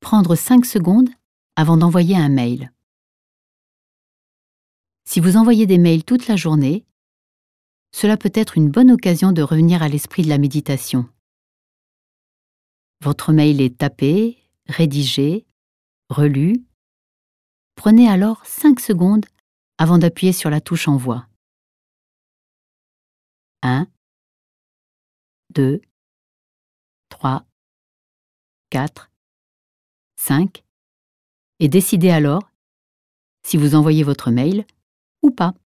prendre 5 secondes avant d'envoyer un mail. Si vous envoyez des mails toute la journée, cela peut être une bonne occasion de revenir à l'esprit de la méditation. Votre mail est tapé, rédigé, relu. Prenez alors 5 secondes avant d'appuyer sur la touche Envoi. 1, 2, 3, 4, 5 et décidez alors si vous envoyez votre mail ou pas.